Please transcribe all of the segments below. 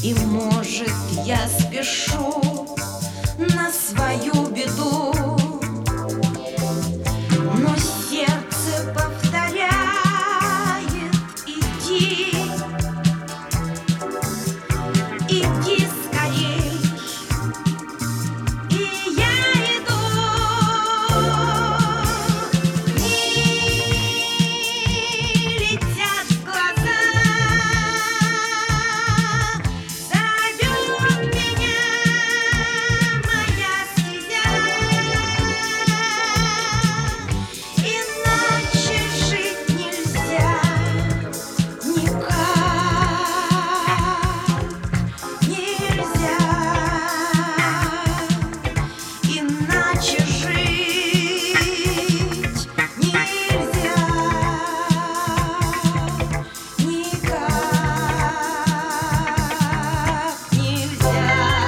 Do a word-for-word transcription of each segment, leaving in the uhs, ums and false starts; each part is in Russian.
И, может, я спешу на свою беду, но сердце повторяет: иди, иди скорей. И я иду, и летят глаза, зовет меня моя стезя. Иначе жить нельзя, никак нельзя. Иначе жить нельзя, никак нельзя.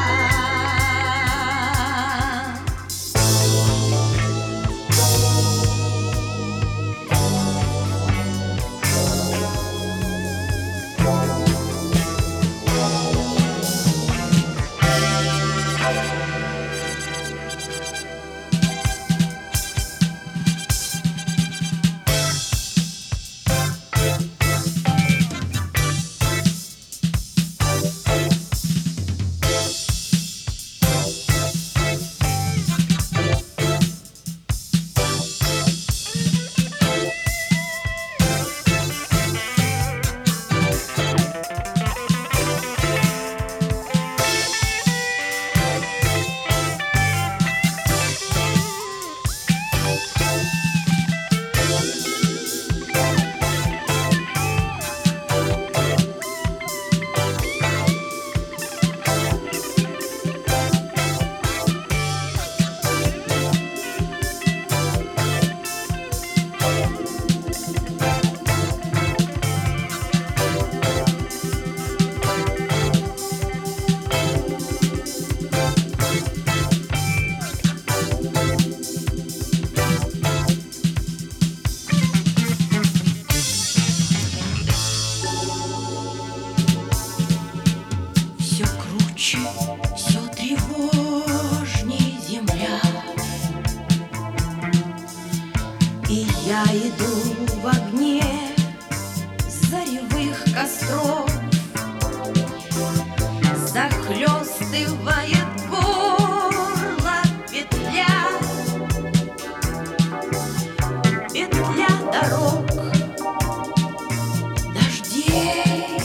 Все круче, все тревожней земля, и я иду в огне заревых костров. Захлестывает горло петля, петля дорог, дождей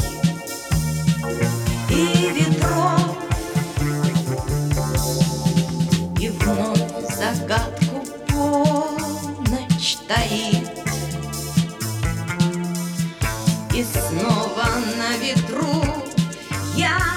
и ветров. И вновь загадку полночь таит, и снова на ветру я